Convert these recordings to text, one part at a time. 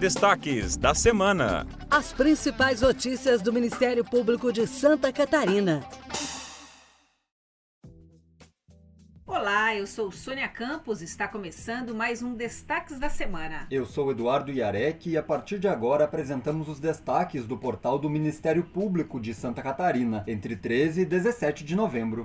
Destaques da semana. As principais notícias do Ministério Público de Santa Catarina. Olá, eu sou Sônia Campos, está começando mais um Destaques da Semana. Eu sou Eduardo Iarec e a partir de agora apresentamos os destaques do portal do Ministério Público de Santa Catarina, entre 13 e 17 de novembro.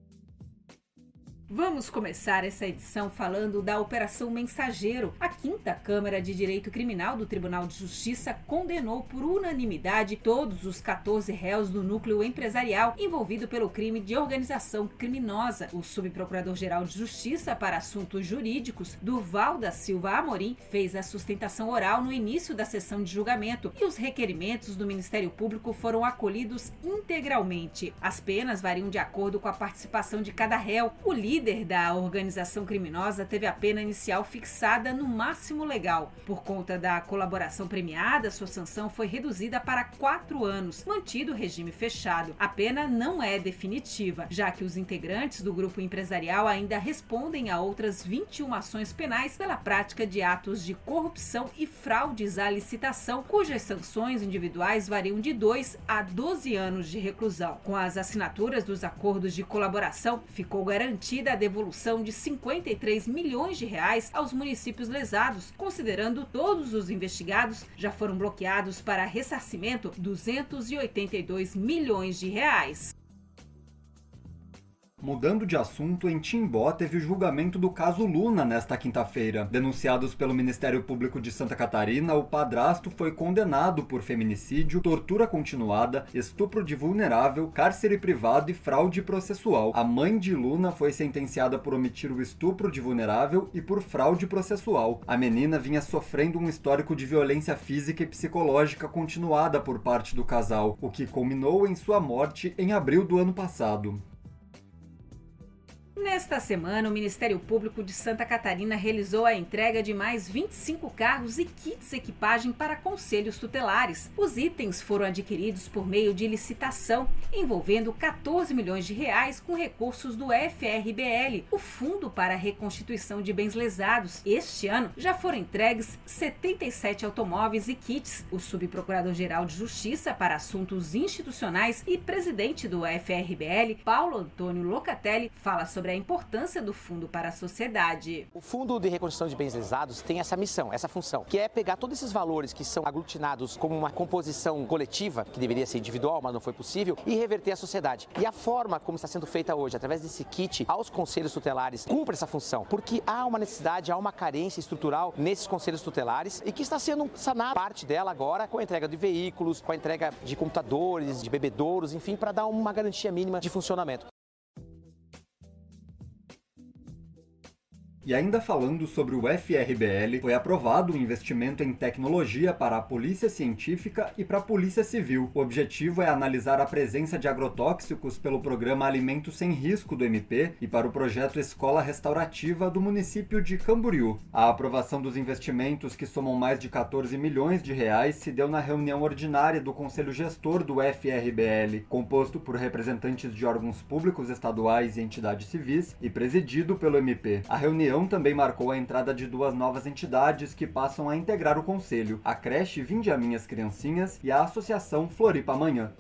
Vamos começar essa edição falando da Operação Mensageiro. A 5ª Câmara de Direito Criminal do Tribunal de Justiça condenou por unanimidade todos os 14 réus do núcleo empresarial envolvido pelo crime de organização criminosa. O subprocurador-geral de Justiça para Assuntos Jurídicos, Durval da Silva Amorim, fez a sustentação oral no início da sessão de julgamento e os requerimentos do Ministério Público foram acolhidos integralmente. As penas variam de acordo com a participação de cada réu. O líder da organização criminosa teve a pena inicial fixada no máximo legal. Por conta da colaboração premiada, sua sanção foi reduzida para 4 anos, mantido o regime fechado. A pena não é definitiva, já que os integrantes do grupo empresarial ainda respondem a outras 21 ações penais pela prática de atos de corrupção e fraudes à licitação, cujas sanções individuais variam de 2 a 12 anos de reclusão. Com as assinaturas dos acordos de colaboração, ficou garantida a devolução de 53 milhões de reais aos municípios lesados, considerando todos os investigados já foram bloqueados para ressarcimento 282 milhões de reais. Mudando de assunto, em Timbó teve o julgamento do caso Luna nesta quinta-feira. Denunciados pelo Ministério Público de Santa Catarina, o padrasto foi condenado por feminicídio, tortura continuada, estupro de vulnerável, cárcere privado e fraude processual. A mãe de Luna foi sentenciada por omitir o estupro de vulnerável e por fraude processual. A menina vinha sofrendo um histórico de violência física e psicológica continuada por parte do casal, o que culminou em sua morte em abril do ano passado. Nesta semana, o Ministério Público de Santa Catarina realizou a entrega de mais 25 carros e kits equipagem para conselhos tutelares. Os itens foram adquiridos por meio de licitação, envolvendo 14 milhões de reais com recursos do FRBL, o Fundo para a Reconstituição de Bens Lesados. Este ano, já foram entregues 77 automóveis e kits. O subprocurador-geral de Justiça para Assuntos Institucionais e presidente do FRBL, Paulo Antônio Locatelli, fala sobre a importância do fundo para a sociedade. O Fundo de Reconstrução de Bens Lesados tem essa missão, essa função, que é pegar todos esses valores que são aglutinados como uma composição coletiva, que deveria ser individual, mas não foi possível, e reverter a sociedade. E a forma como está sendo feita hoje, através desse kit aos conselhos tutelares, cumpre essa função, porque há uma necessidade, há uma carência estrutural nesses conselhos tutelares e que está sendo sanada parte dela agora com a entrega de veículos, com a entrega de computadores, de bebedouros, enfim, para dar uma garantia mínima de funcionamento. E ainda falando sobre o FRBL, foi aprovado um investimento em tecnologia para a Polícia Científica e para a Polícia Civil. O objetivo é analisar a presença de agrotóxicos pelo programa Alimento Sem Risco do MP e para o projeto Escola Restaurativa do município de Camboriú. A aprovação dos investimentos, que somam mais de 14 milhões de reais, se deu na reunião ordinária do Conselho Gestor do FRBL, composto por representantes de órgãos públicos estaduais e entidades civis e presidido pelo MP. A reunião também marcou a entrada de 2 novas entidades que passam a integrar o Conselho, a creche Vinde a Minhas Criancinhas e a Associação Floripa Amanhã.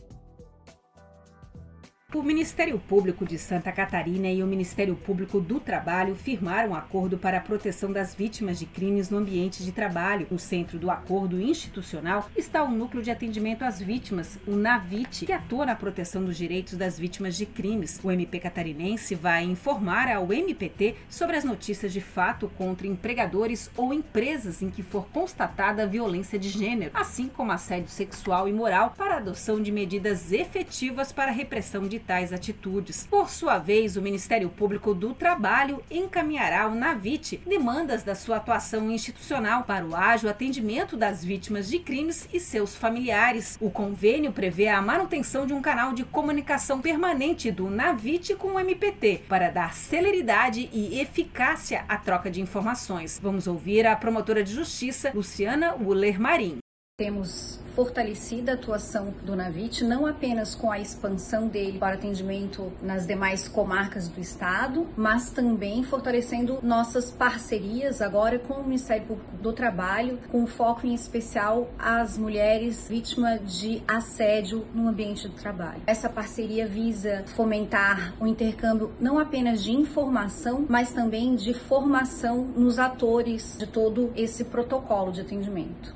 O Ministério Público de Santa Catarina e o Ministério Público do Trabalho firmaram um acordo para a proteção das vítimas de crimes no ambiente de trabalho. No centro do acordo institucional está o Núcleo de Atendimento às Vítimas, o NAVIT, que atua na proteção dos direitos das vítimas de crimes. O MP catarinense vai informar ao MPT sobre as notícias de fato contra empregadores ou empresas em que for constatada violência de gênero, assim como assédio sexual e moral, para a adoção de medidas efetivas para a repressão de tais atitudes. Por sua vez, o Ministério Público do Trabalho encaminhará ao NAVIT demandas da sua atuação institucional para o ágil atendimento das vítimas de crimes e seus familiares. O convênio prevê a manutenção de um canal de comunicação permanente do NAVIT com o MPT para dar celeridade e eficácia à troca de informações. Vamos ouvir a promotora de justiça, Luciana Uller Marim. Temos fortalecido a atuação do Navit, não apenas com a expansão dele para atendimento nas demais comarcas do estado, mas também fortalecendo nossas parcerias agora com o Ministério Público do Trabalho, com foco em especial às mulheres vítimas de assédio no ambiente do trabalho. Essa parceria visa fomentar o intercâmbio não apenas de informação, mas também de formação nos atores de todo esse protocolo de atendimento.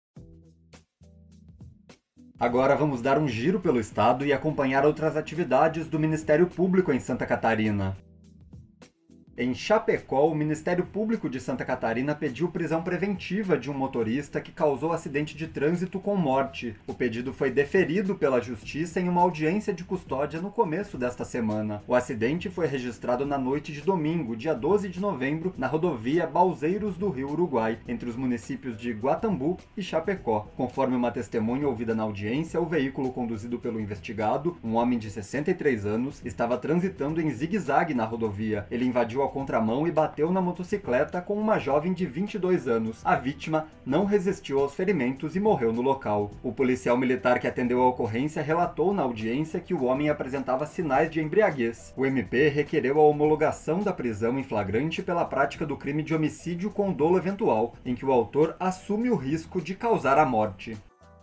Agora vamos dar um giro pelo estado e acompanhar outras atividades do Ministério Público em Santa Catarina. Em Chapecó, o Ministério Público de Santa Catarina pediu prisão preventiva de um motorista que causou acidente de trânsito com morte. O pedido foi deferido pela Justiça em uma audiência de custódia no começo desta semana. O acidente foi registrado na noite de domingo, dia 12 de novembro, na rodovia Balseiros do Rio Uruguai, entre os municípios de Guatambu e Chapecó. Conforme uma testemunha ouvida na audiência, o veículo conduzido pelo investigado, um homem de 63 anos, estava transitando em zigue-zague na rodovia. Ele invadiu a contramão e bateu na motocicleta com uma jovem de 22 anos. A vítima não resistiu aos ferimentos e morreu no local. O policial militar que atendeu a ocorrência relatou na audiência que o homem apresentava sinais de embriaguez. O MP requereu a homologação da prisão em flagrante pela prática do crime de homicídio com dolo eventual, em que o autor assume o risco de causar a morte.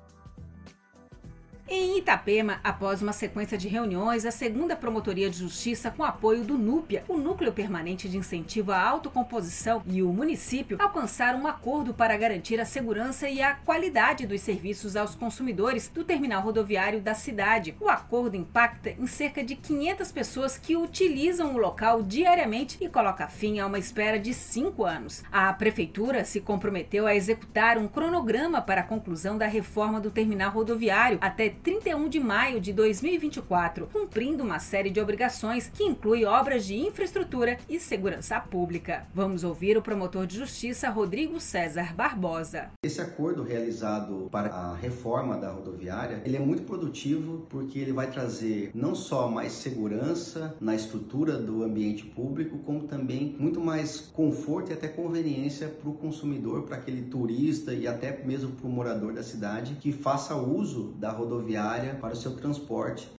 Em Itapema, após uma sequência de reuniões, a 2ª Promotoria de Justiça, com apoio do NUPIA, o Núcleo Permanente de Incentivo à Autocomposição, e o município, alcançaram um acordo para garantir a segurança e a qualidade dos serviços aos consumidores do terminal rodoviário da cidade. O acordo impacta em cerca de 500 pessoas que utilizam o local diariamente e coloca fim a uma espera de 5 anos. A Prefeitura se comprometeu a executar um cronograma para a conclusão da reforma do terminal rodoviário até 31 de maio de 2024, cumprindo uma série de obrigações que inclui obras de infraestrutura e segurança pública. Vamos ouvir o promotor de justiça Rodrigo César Barbosa. Esse acordo realizado para a reforma da rodoviária, ele é muito produtivo porque ele vai trazer não só mais segurança na estrutura do ambiente público, como também muito mais conforto e até conveniência para o consumidor, para aquele turista e até mesmo para o morador da cidade que faça uso da rodoviária para o seu transporte.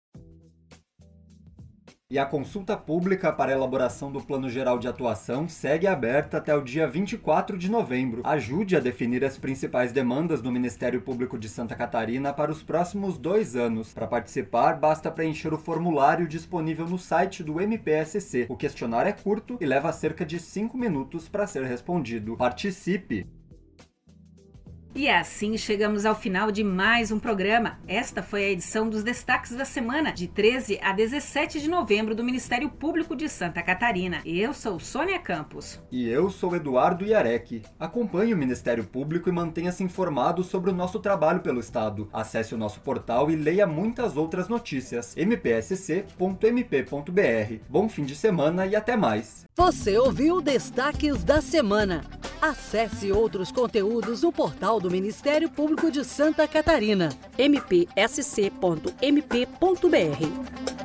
E a consulta pública para a elaboração do Plano Geral de Atuação segue aberta até o dia 24 de novembro. Ajude a definir as principais demandas do Ministério Público de Santa Catarina para os próximos 2 anos. Para participar, basta preencher o formulário disponível no site do MPSC. O questionário é curto e leva cerca de 5 minutos para ser respondido. Participe! E assim chegamos ao final de mais um programa. Esta foi a edição dos Destaques da Semana, de 13 a 17 de novembro, do Ministério Público de Santa Catarina. Eu sou Sônia Campos. E eu sou Eduardo Iarec. Acompanhe o Ministério Público e mantenha-se informado sobre o nosso trabalho pelo Estado. Acesse o nosso portal e leia muitas outras notícias. mpsc.mp.br. Bom fim de semana e até mais. Você ouviu Destaques da Semana. Acesse outros conteúdos no portal do Ministério Público de Santa Catarina, mpsc.mp.br.